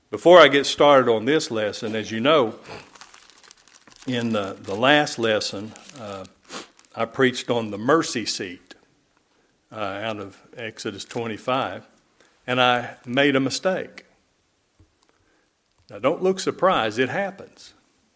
Before I get started on this lesson, as you know, in the last lesson, I preached on the mercy seat out of Exodus 25, and I made a mistake. Now, don't look surprised. It happens.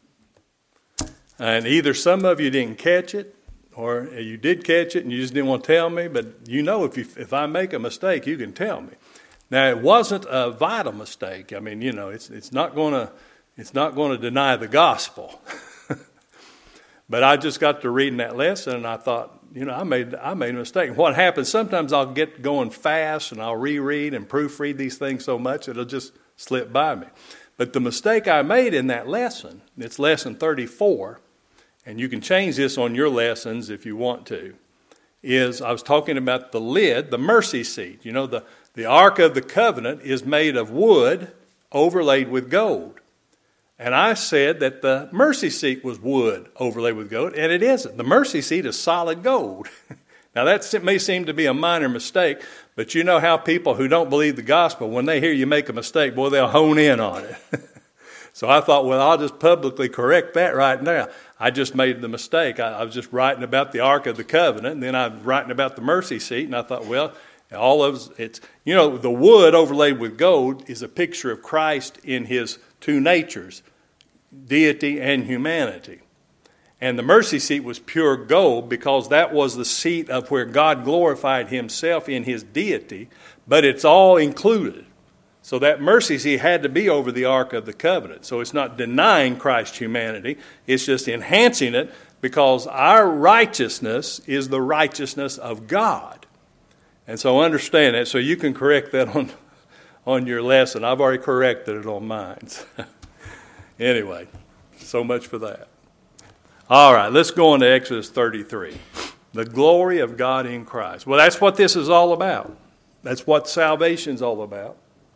And either some of you didn't catch it, or you did catch it and you just didn't want to tell me, but you know if I make a mistake, you can tell me. Now, it wasn't a vital mistake. I mean, you know, it's not going to deny the gospel. But I just got to reading that lesson, and I thought, you know, I made a mistake. What happens, sometimes I'll get going fast, and I'll reread and proofread these things so much it'll just slip by me. But the mistake I made in that lesson, it's lesson 34, and you can change this on your lessons if you want to, is I was talking about the lid, the mercy seat. You know, the Ark of the Covenant is made of wood overlaid with gold. And I said that the mercy seat was wood overlaid with gold, and it isn't. The mercy seat is solid gold. Now, that may seem to be a minor mistake, but you know how people who don't believe the gospel, when they hear you make a mistake, boy, they'll hone in on it. So I thought, well, I'll just publicly correct that right now. I just made the mistake. I was just writing about the Ark of the Covenant, and then I was writing about the mercy seat, and I thought, well, all of it's, you know, the wood overlaid with gold is a picture of Christ in his two natures, deity and humanity. And the mercy seat was pure gold because that was the seat of where God glorified himself in his deity, but it's all included. So that mercy seat had to be over the Ark of the Covenant. So it's not denying Christ's humanity, it's just enhancing it because our righteousness is the righteousness of God. And so understand that, so you can correct that on your lesson. I've already corrected it on mine. Anyway, so much for that. All right, let's go on to Exodus 33. The glory of God in Christ. Well, that's what this is all about. That's what salvation's all about.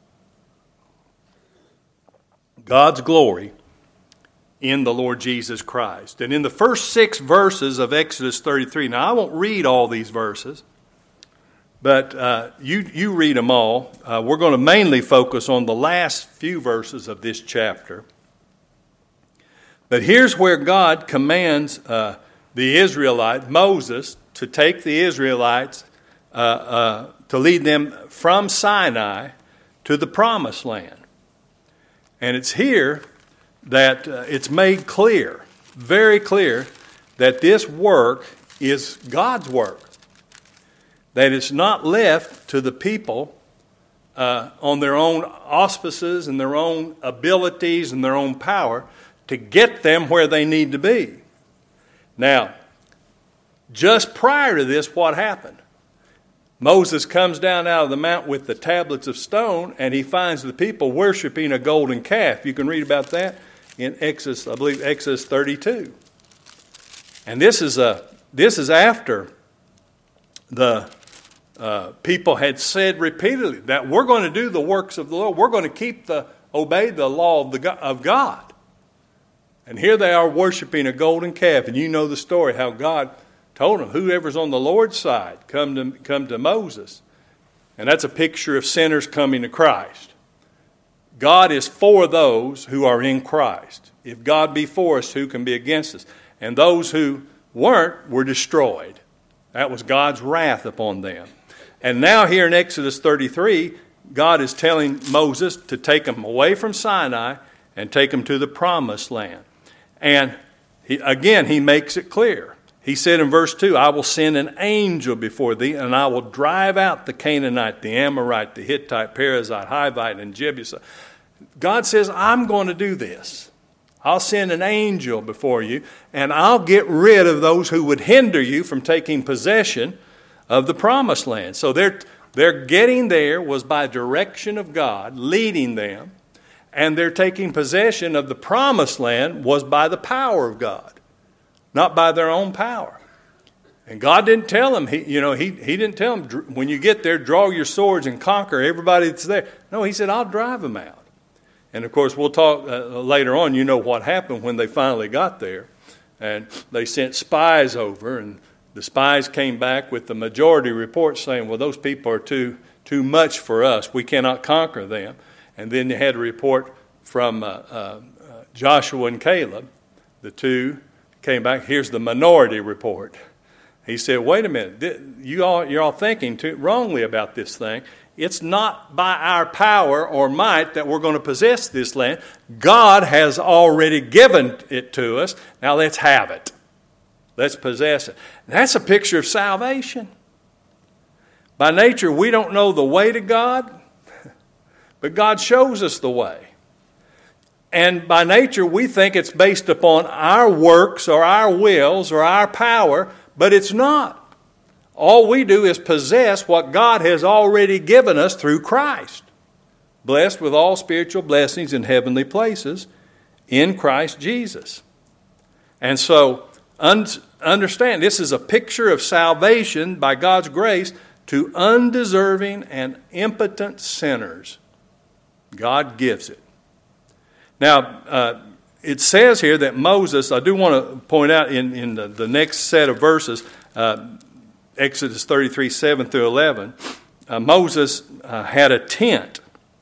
God's glory in the Lord Jesus Christ. And in the first 6 verses of Exodus 33, now I won't read all these verses, but you read them all. We're going to mainly focus on the last few verses of this chapter. But here's where God commands the Israelites, Moses, to take the Israelites, to lead them from Sinai to the Promised Land. And it's here that it's made clear, very clear, that this work is God's work. That it's not left to the people on their own auspices and their own abilities and their own power to get them where they need to be. Now, just prior to this, what happened? Moses comes down out of the mount with the tablets of stone, and he finds the people worshiping a golden calf. You can read about that in Exodus, I believe, Exodus 32. And this is after the people had said repeatedly that we're going to do the works of the Lord. We're going to obey the law of God. And here they are worshiping a golden calf. And you know the story, how God told them, whoever's on the Lord's side, come to Moses. And that's a picture of sinners coming to Christ. God is for those who are in Christ. If God be for us, who can be against us? And those who weren't were destroyed. That was God's wrath upon them. And now here in Exodus 33, God is telling Moses to take them away from Sinai and take them to the Promised Land. And he makes it clear. He said in verse 2, I will send an angel before thee, and I will drive out the Canaanite, the Amorite, the Hittite, Perizzite, Hivite, and Jebusite. God says, I'm going to do this. I'll send an angel before you, and I'll get rid of those who would hinder you from taking possession of the Promised Land. So their getting there was by direction of God, leading them, and their taking possession of the Promised Land was by the power of God, not by their own power. And God didn't tell them, he didn't tell them, when you get there, draw your swords and conquer everybody that's there. No, he said, I'll drive them out. And of course, we'll talk later on, you know what happened when they finally got there. And they sent spies over, and the spies came back with the majority report saying, well, those people are too much for us. We cannot conquer them. And then you had a report from Joshua and Caleb. The two came back. Here's the minority report. He said, wait a minute, you're all thinking wrongly about this thing. It's not by our power or might that we're going to possess this land. God has already given it to us. Now let's have it. Let's possess it. And that's a picture of salvation. By nature, we don't know the way to God, but God shows us the way. And by nature, we think it's based upon our works or our wills or our power, but it's not. All we do is possess what God has already given us through Christ. Blessed with all spiritual blessings in heavenly places in Christ Jesus. And so, understand, this is a picture of salvation by God's grace to undeserving and impotent sinners. God gives it. Now, it says here that Moses, I do want to point out in the next set of verses, Exodus 33, 7 through 11, Moses had a tent.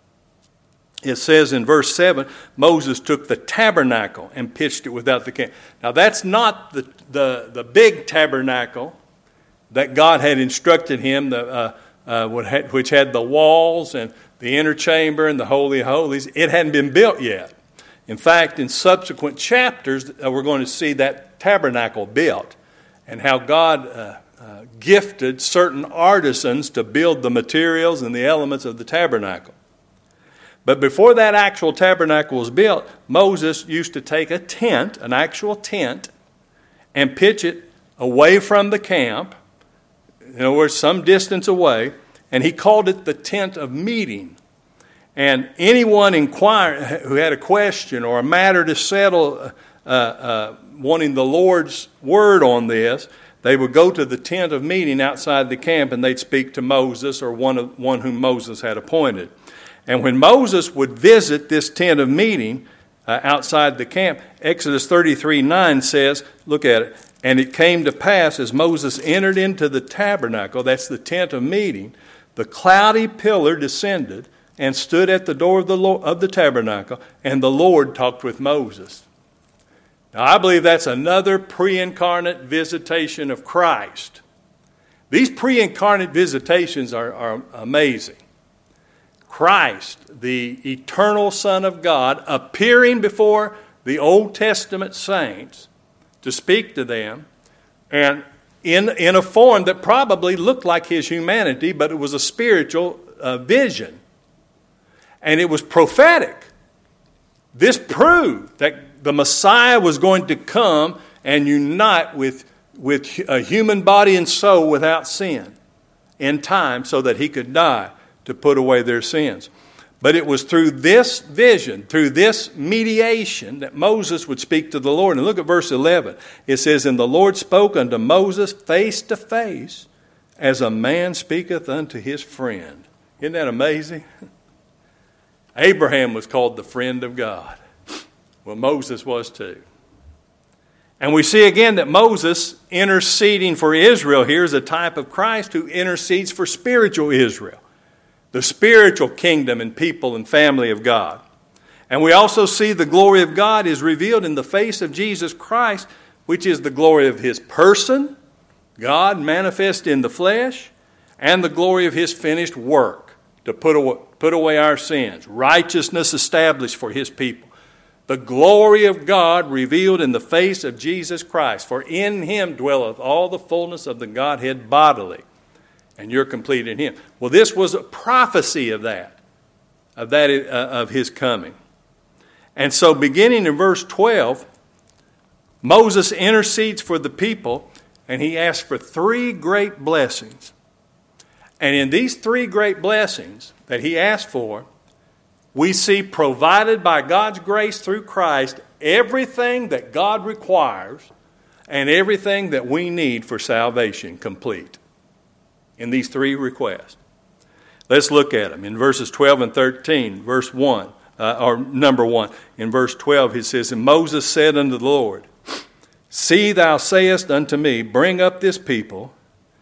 It says in verse 7, Moses took the tabernacle and pitched it without the camp. Now, that's not the big tabernacle that God had instructed him, which had the walls and the inner chamber and the Holy of Holies. It hadn't been built yet. In fact, in subsequent chapters, we're going to see that tabernacle built and how God gifted certain artisans to build the materials and the elements of the tabernacle. But before that actual tabernacle was built, Moses used to take a tent, an actual tent, and pitch it away from the camp, in other words, some distance away, and he called it the tent of meeting. And anyone who had a question or a matter to settle, wanting the Lord's word on this, they would go to the tent of meeting outside the camp and they'd speak to Moses or one whom Moses had appointed. And when Moses would visit this tent of meeting outside the camp, Exodus 33:9 says, look at it, and it came to pass as Moses entered into the tabernacle, that's the tent of meeting, the cloudy pillar descended and stood at the door of the tabernacle, and the Lord talked with Moses. Now, I believe that's another pre-incarnate visitation of Christ. These pre-incarnate visitations are amazing. Christ, the eternal Son of God, appearing before the Old Testament saints to speak to them, and in a form that probably looked like his humanity, but it was a spiritual vision. And it was prophetic. This proved that the Messiah was going to come and unite with a human body and soul without sin in time so that he could die to put away their sins. But it was through this vision, through this mediation, that Moses would speak to the Lord. And look at verse 11. It says, and the Lord spoke unto Moses face to face, as a man speaketh unto his friend. Isn't that amazing? Abraham was called the friend of God. Well, Moses was too. And we see again that Moses interceding for Israel here is a type of Christ who intercedes for spiritual Israel, the spiritual kingdom and people and family of God. And we also see the glory of God is revealed in the face of Jesus Christ, which is the glory of his person, God manifest in the flesh, and the glory of his finished work to put away our sins, righteousness established for his people. The glory of God revealed in the face of Jesus Christ, for in him dwelleth all the fullness of the Godhead bodily, and you're complete in him. Well, this was a prophecy of his coming. And so beginning in verse 12, Moses intercedes for the people, and he asks for 3 great blessings. And in these 3 great blessings that he asked for, we see provided by God's grace through Christ everything that God requires and everything that we need for salvation complete in these 3 requests. Let's look at them. In verses 12 and 13, verse 1, or number 1, in verse 12 it says, and Moses said unto the Lord, see, thou sayest unto me, bring up this people,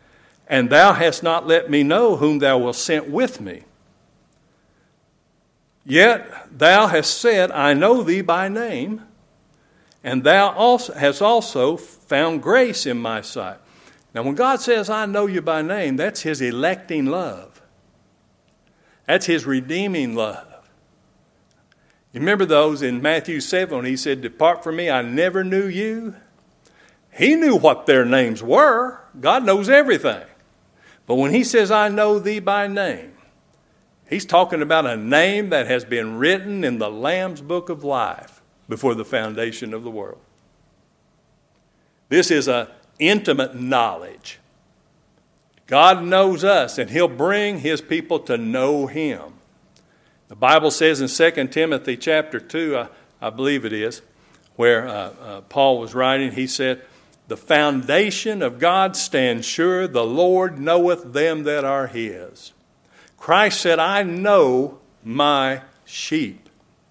and thou hast not let me know whom thou wilt send with me. Yet thou hast said, I know thee by name, and thou also hast also found grace in my sight. Now, when God says, I know you by name, that's his electing love. That's his redeeming love. You remember those in Matthew 7 when he said, depart from me, I never knew you? He knew what their names were. God knows everything. But when he says, I know thee by name, he's talking about a name that has been written in the Lamb's book of life before the foundation of the world. This is an intimate knowledge. God knows us, and he'll bring his people to know him. The Bible says in 2 Timothy chapter 2, I believe it is, where Paul was writing, he said, the foundation of God stands sure, the Lord knoweth them that are his. Christ said, I know my sheep.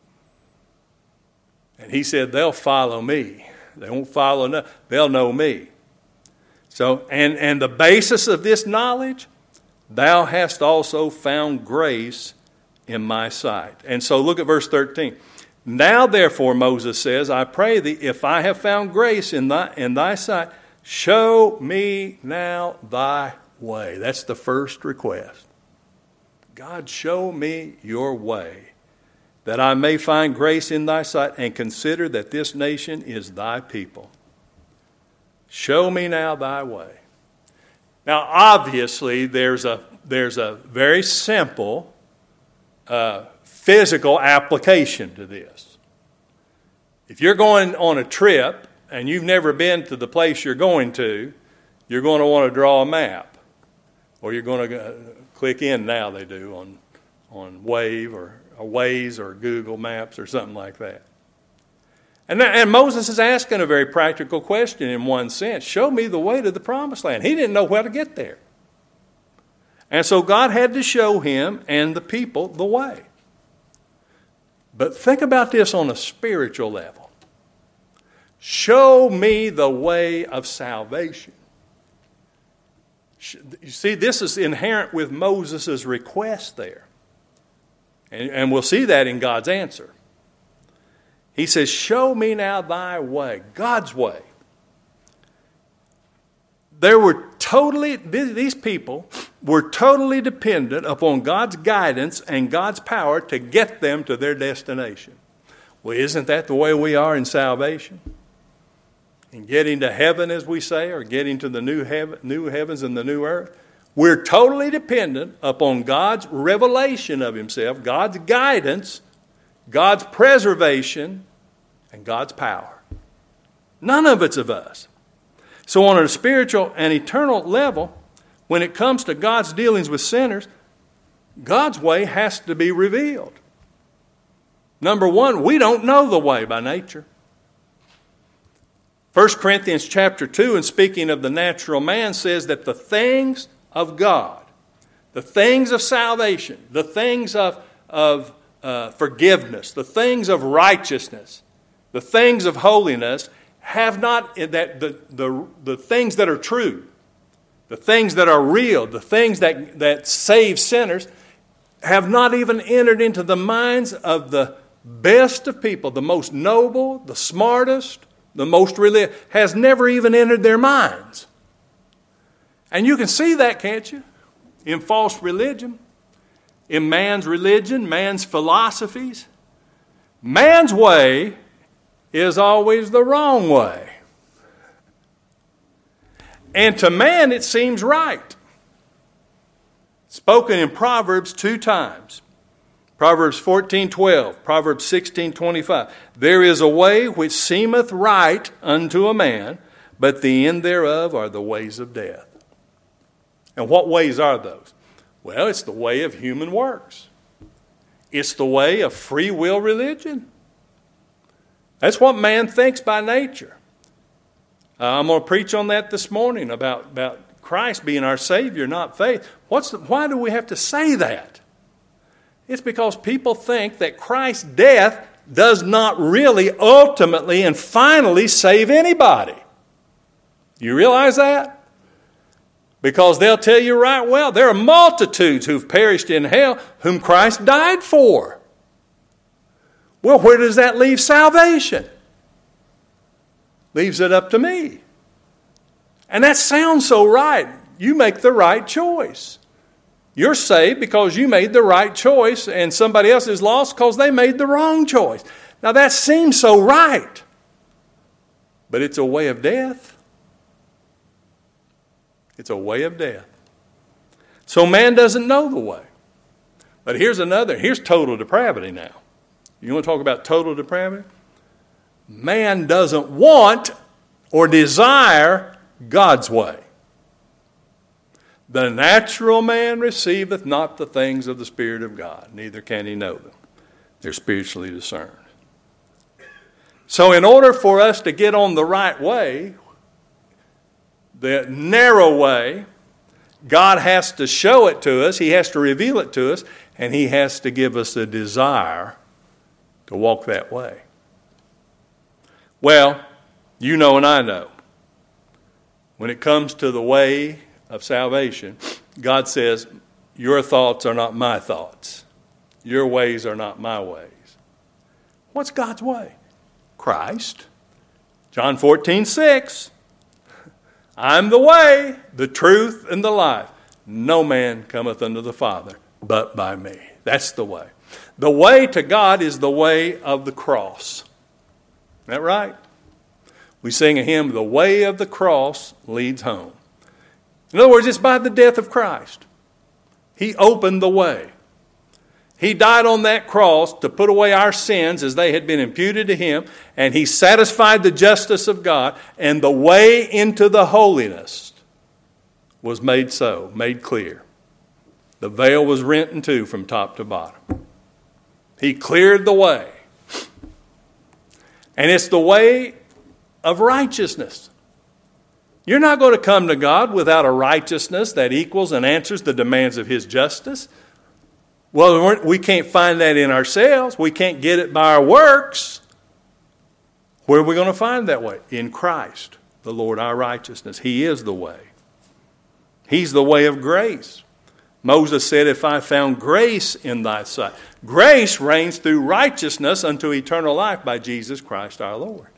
And he said, they'll follow me. They won't follow, they'll know me. So, and the basis of this knowledge, thou hast also found grace in my sight. And so look at verse 13. Now therefore, Moses says, I pray thee, if I have found grace in thy sight, show me now thy way. That's the first request. God, show me your way, that I may find grace in thy sight, and consider that this nation is thy people. Show me now thy way. Now, obviously, there's a very simple physical application to this. If you're going on a trip and you've never been to the place you're going to want to draw a map, or you're going to click in now. They do on Wave or Waze or Google Maps or something like that. And Moses is asking a very practical question in one sense. Show me the way to the promised land. He didn't know how to get there. And so God had to show him and the people the way. But think about this on a spiritual level. Show me the way of salvation. You see, this is inherent with Moses' request there. And we'll see that in God's answer. He says, show me now thy way, God's way. These people were totally dependent upon God's guidance and God's power to get them to their destination. Well, isn't that the way we are in salvation? In getting to heaven, as we say, or getting to the new heavens and the new earth? We're totally dependent upon God's revelation of himself, God's guidance, God's preservation, and God's power. None of it's of us. So on a spiritual and eternal level, when it comes to God's dealings with sinners, God's way has to be revealed. Number one, we don't know the way by nature. 1 Corinthians chapter 2, and speaking of the natural man, says that the things of God, the things of salvation, the things of forgiveness, the things of righteousness, the things of holiness, have not, that the things that are true, the things that are real, the things that save sinners, have not even entered into the minds of the best of people, the most noble, the smartest, the most religious, has never even entered their minds. And you can see that, can't you? In false religion, in man's religion, man's philosophies. Man's way is always the wrong way. And to man it seems right. Spoken in Proverbs 2 times. Proverbs 14:12, Proverbs 16:25. There is a way which seemeth right unto a man, but the end thereof are the ways of death. And what ways are those? Well, it's the way of human works. It's the way of free will religion. That's what man thinks by nature. I'm going to preach on that this morning about Christ being our Savior, not faith. Why do we have to say that? It's because people think that Christ's death does not really ultimately and finally save anybody. You realize that? Because they'll tell you right well, there are multitudes who've perished in hell whom Christ died for. Well, where does that leave salvation? Leaves it up to me. And that sounds so right. You make the right choice. You're saved because you made the right choice, and somebody else is lost because they made the wrong choice. Now that seems so right, but it's a way of death. It's a way of death. So man doesn't know the way. But here's total depravity now. You want to talk about total depravity? Man doesn't want or desire God's way. The natural man receiveth not the things of the Spirit of God, neither can he know them. They're spiritually discerned. So in order for us to get on the right way, the narrow way, God has to show it to us, He has to reveal it to us, and He has to give us a desire to walk that way. Well, you know and I know, when it comes to the way of salvation, God says, your thoughts are not my thoughts. Your ways are not my ways. What's God's way? Christ. John 14:6. I'm the way, the truth, and the life. No man cometh unto the Father but by me. That's the way. The way to God is the way of the cross. Isn't that right? We sing a hymn, the way of the cross leads home. In other words, it's by the death of Christ. He opened the way. He died on that cross to put away our sins as they had been imputed to Him, and He satisfied the justice of God, and the way into the holiness was made clear. The veil was rent in two from top to bottom. He cleared the way. And it's the way of righteousness. You're not going to come to God without a righteousness that equals and answers the demands of His justice. Well, we can't find that in ourselves. We can't get it by our works. Where are we going to find that way? In Christ, the Lord our righteousness. He is the way. He's the way of grace. Moses said, if I found grace in thy sight. Grace reigns through righteousness unto eternal life by Jesus Christ our Lord.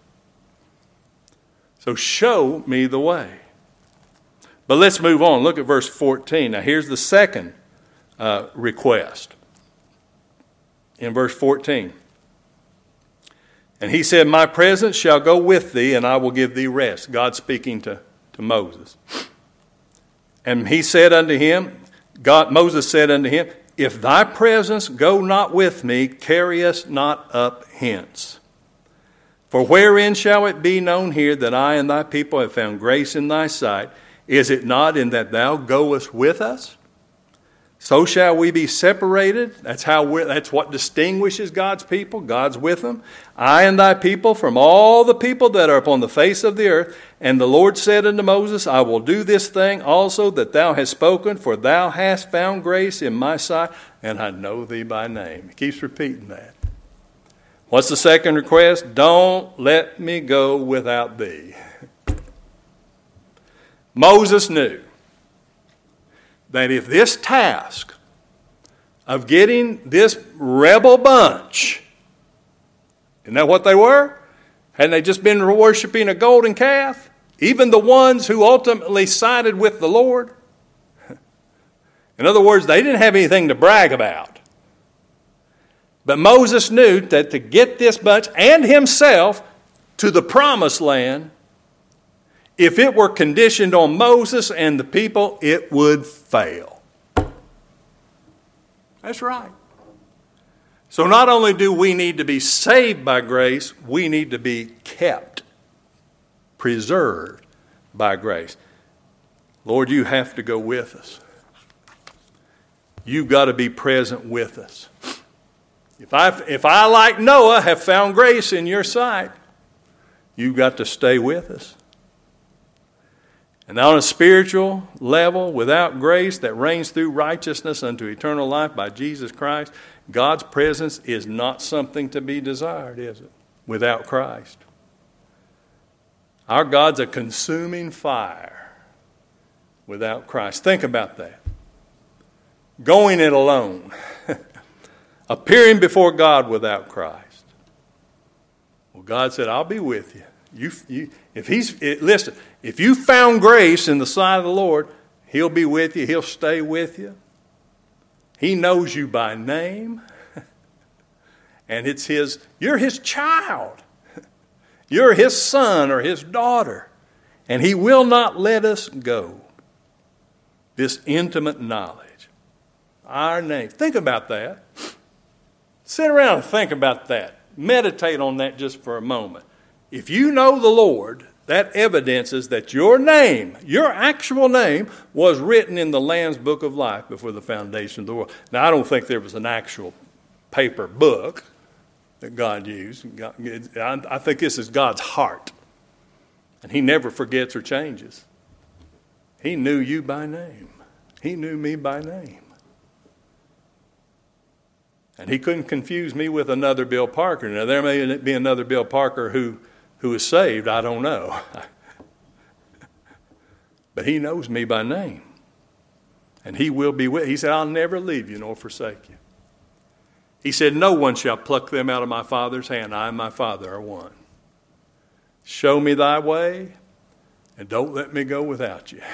So show me the way. But let's move on. Look at verse 14. Now here's the second request. In verse 14. And he said, my presence shall go with thee, and I will give thee rest. God speaking to Moses. And he said unto him, Moses said unto him, if thy presence go not with me, carry us not up hence. For wherein shall it be known here that I and thy people have found grace in thy sight? Is it not in that thou goest with us? So shall we be separated. That's what distinguishes God's people. God's with them. I and thy people from all the people that are upon the face of the earth. And the Lord said unto Moses, I will do this thing also that thou hast spoken, for thou hast found grace in my sight, and I know thee by name. He keeps repeating that. What's the second request? Don't let me go without thee. Moses knew that if this task of getting this rebel bunch, isn't that what they were? Hadn't they just been worshiping a golden calf? Even the ones who ultimately sided with the Lord? In other words, they didn't have anything to brag about. But Moses knew that to get this bunch and himself to the promised land, if it were conditioned on Moses and the people, it would fail. That's right. So not only do we need to be saved by grace, we need to be kept, preserved by grace. Lord, you have to go with us. You've got to be present with us. If I, like Noah, have found grace in your sight, you've got to stay with us. And on a spiritual level, without grace that reigns through righteousness unto eternal life by Jesus Christ, God's presence is not something to be desired, is it? Without Christ. Our God's a consuming fire without Christ. Think about that. Going it alone. Appearing before God without Christ. Well, God said, I'll be with you. Listen, if you found grace in the sight of the Lord, He'll be with you. He'll stay with you. He knows you by name. And you're His child. You're His son or His daughter. And He will not let us go. This intimate knowledge. Our name. Think about that. Sit around and think about that. Meditate on that just for a moment. If you know the Lord, that evidences that your name, your actual name, was written in the Lamb's Book of Life before the foundation of the world. Now, I don't think there was an actual paper book that God used. I think this is God's heart. And He never forgets or changes. He knew you by name. He knew me by name. And He couldn't confuse me with another Bill Parker. Now, there may be another Bill Parker who is saved. I don't know. But He knows me by name. And He will be with. He said, I'll never leave you nor forsake you. He said, no one shall pluck them out of my Father's hand. I and my Father are one. Show me thy way, and don't let me go without you.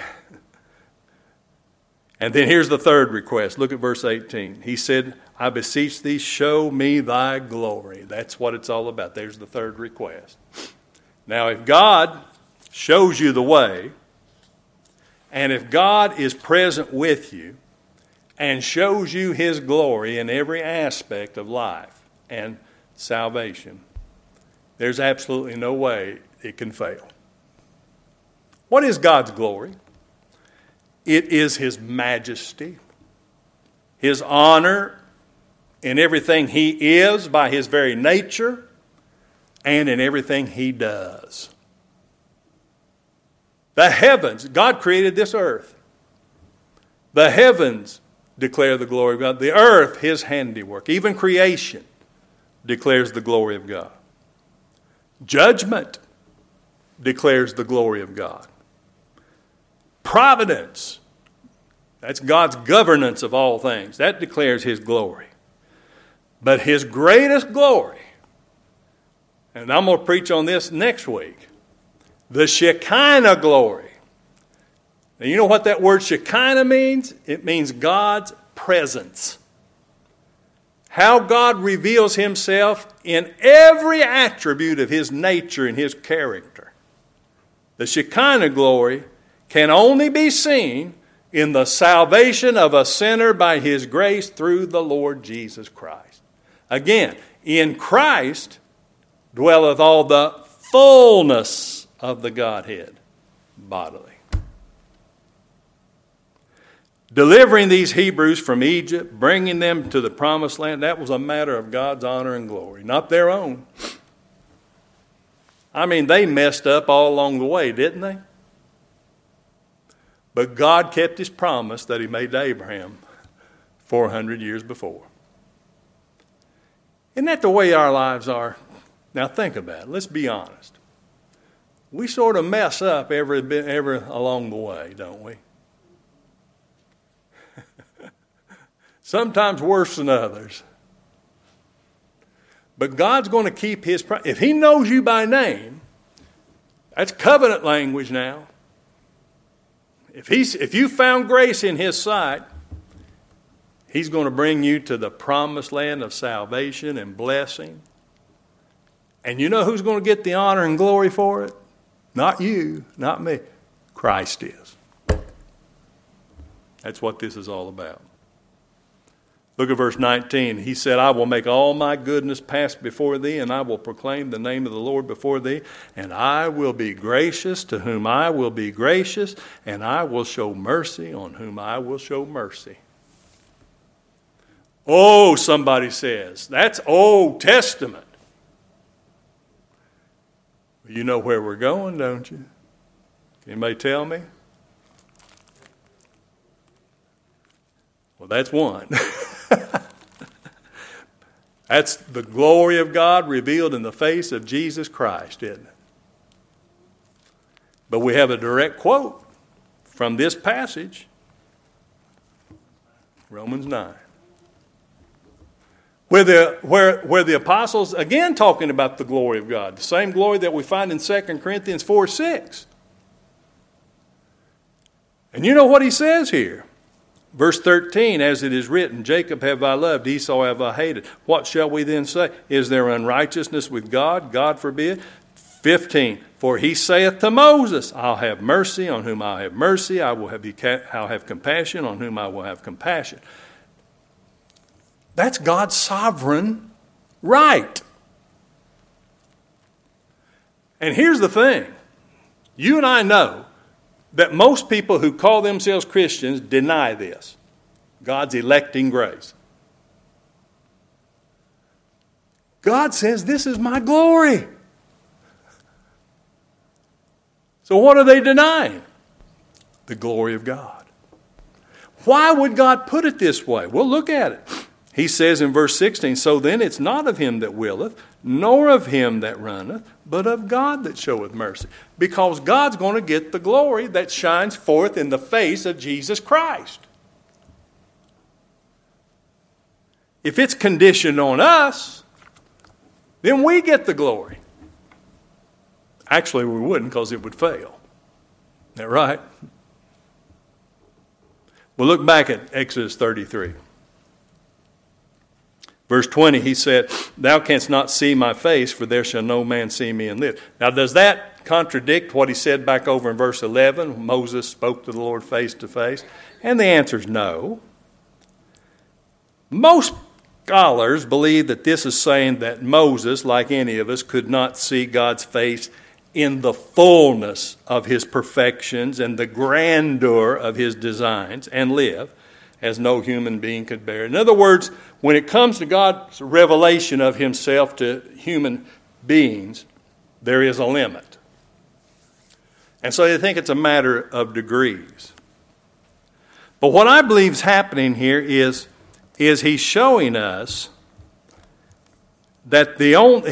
And then here's the third request. Look at verse 18. He said, I beseech thee, show me thy glory. That's what it's all about. There's the third request. Now, if God shows you the way, and if God is present with you and shows you His glory in every aspect of life and salvation, there's absolutely no way it can fail. What is God's glory? It is His majesty, His honor in everything He is by His very nature and in everything He does. The heavens, God created this earth. The heavens declare the glory of God. The earth, His handiwork. Even creation declares the glory of God. Judgment declares the glory of God. Providence, that's God's governance of all things. That declares His glory. But His greatest glory, and I'm going to preach on this next week, the Shekinah glory. Now, you know what that word Shekinah means? It means God's presence. How God reveals Himself in every attribute of His nature and His character. The Shekinah glory can only be seen in the salvation of a sinner by His grace through the Lord Jesus Christ. Again, in Christ dwelleth all the fullness of the Godhead bodily. Delivering these Hebrews from Egypt, bringing them to the promised land, that was a matter of God's honor and glory, not their own. I mean, they messed up all along the way, didn't they? But God kept His promise that He made to Abraham 400 years before. Isn't that the way our lives are? Now think about it. Let's be honest. We sort of mess up every along the way, don't we? Sometimes worse than others. But God's going to keep His promise. If He knows you by name, that's covenant language now. If you found grace in His sight, He's going to bring you to the promised land of salvation and blessing. And you know who's going to get the honor and glory for it? Not you, not me. Christ is. That's what this is all about. Look at verse 19. He said, I will make all my goodness pass before thee, and I will proclaim the name of the Lord before thee, and I will be gracious to whom I will be gracious, and I will show mercy on whom I will show mercy. Oh, somebody says, that's Old Testament. You know where we're going, don't you? Anybody tell me? Well, that's one. That's the glory of God revealed in the face of Jesus Christ, isn't it? But we have a direct quote from this passage, Romans 9. where the apostles, again talking about the glory of God, the same glory that we find in 2 Corinthians 4:6. And you know what he says here? Verse 13, as it is written, Jacob have I loved, Esau have I hated. What shall we then say? Is there unrighteousness with God? God forbid. 15, for he saith to Moses, I'll have mercy on whom I'll have mercy. I'll have compassion on whom I will have compassion. That's God's sovereign right. And here's the thing. You and I know that most people who call themselves Christians deny this. God's electing grace. God says, this is my glory. So what are they denying? The glory of God. Why would God put it this way? Well, look at it. He says in verse 16, so then it's not of him that willeth, nor of him that runneth, but of God that showeth mercy. Because God's going to get the glory that shines forth in the face of Jesus Christ. If it's conditioned on us, then we get the glory. Actually, we wouldn't, because it would fail. Isn't that right? Well, look back at Exodus 33. Verse 20, he said, thou canst not see my face, for there shall no man see me and live. Now, does that contradict what he said back over in verse 11? Moses spoke to the Lord face to face. And the answer is no. Most scholars believe that this is saying that Moses, like any of us, could not see God's face in the fullness of his perfections and the grandeur of his designs and live, as no human being could bear. In other words, when it comes to God's revelation of himself to human beings, there is a limit. And so they think it's a matter of degrees. But what I believe is happening here is he's showing us that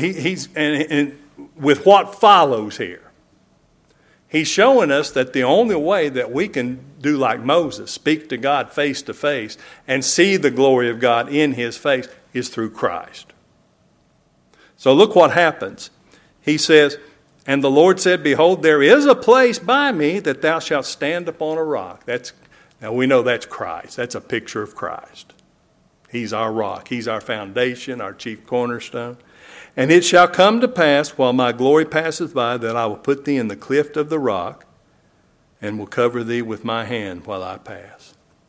with what follows here. He's showing us that the only way that we can do like Moses, speak to God face to face and see the glory of God in his face, is through Christ. So look what happens. He says, and the Lord said, behold, there is a place by me that thou shalt stand upon a rock. Now we know that's Christ. That's a picture of Christ. He's our rock. He's our foundation, our chief cornerstone. And it shall come to pass, while my glory passeth by, that I will put thee in the cleft of the rock, and will cover thee with my hand while I pass.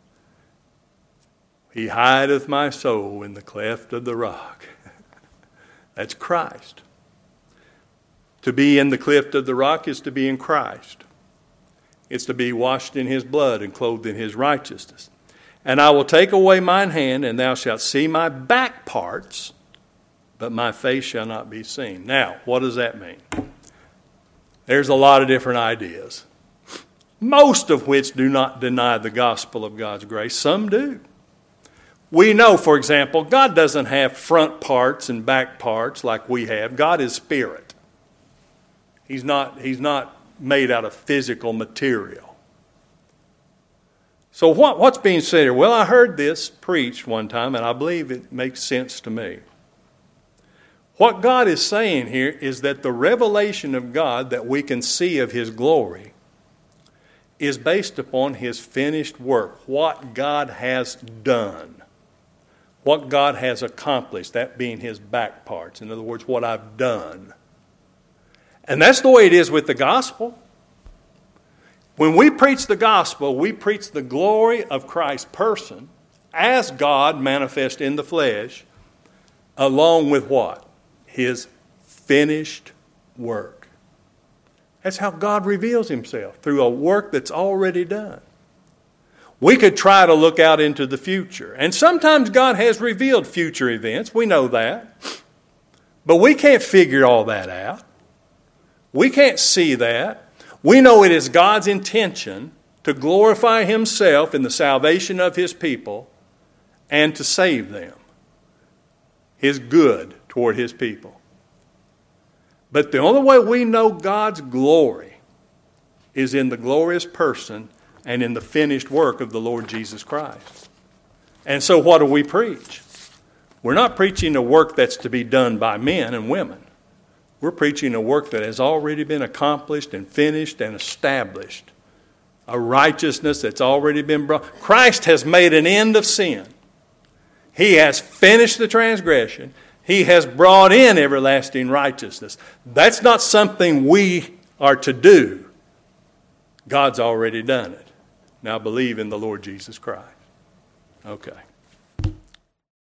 He hideth my soul in the cleft of the rock. That's Christ. To be in the cleft of the rock is to be in Christ. It's to be washed in his blood and clothed in his righteousness. And I will take away mine hand, and thou shalt see my back parts, but my face shall not be seen. Now, what does that mean? There's a lot of different ideas, most of which do not deny the gospel of God's grace. Some do. We know, for example, God doesn't have front parts and back parts like we have. God is spirit. He's not made out of physical material. So what's being said here? Well, I heard this preached one time, and I believe it makes sense to me. What God is saying here is that the revelation of God that we can see of his glory is based upon his finished work, what God has done, what God has accomplished, that being his back parts. In other words, what I've done. And that's the way it is with the gospel. When we preach the gospel, we preach the glory of Christ's person as God manifest in the flesh, along with what? His finished work. That's how God reveals himself, through a work that's already done. We could try to look out into the future. And sometimes God has revealed future events. We know that. But we can't figure all that out. We can't see that. We know it is God's intention to glorify himself in the salvation of his people and to save them. His good toward his people. But the only way we know God's glory is in the glorious person and in the finished work of the Lord Jesus Christ. And so what do we preach? We're not preaching a work that's to be done by men and women. We're preaching a work that has already been accomplished and finished and established. A righteousness that's already been brought. Christ has made an end of sin. He has finished the transgression. He has brought in everlasting righteousness. That's not something we are to do. God's already done it. Now believe in the Lord Jesus Christ. Okay.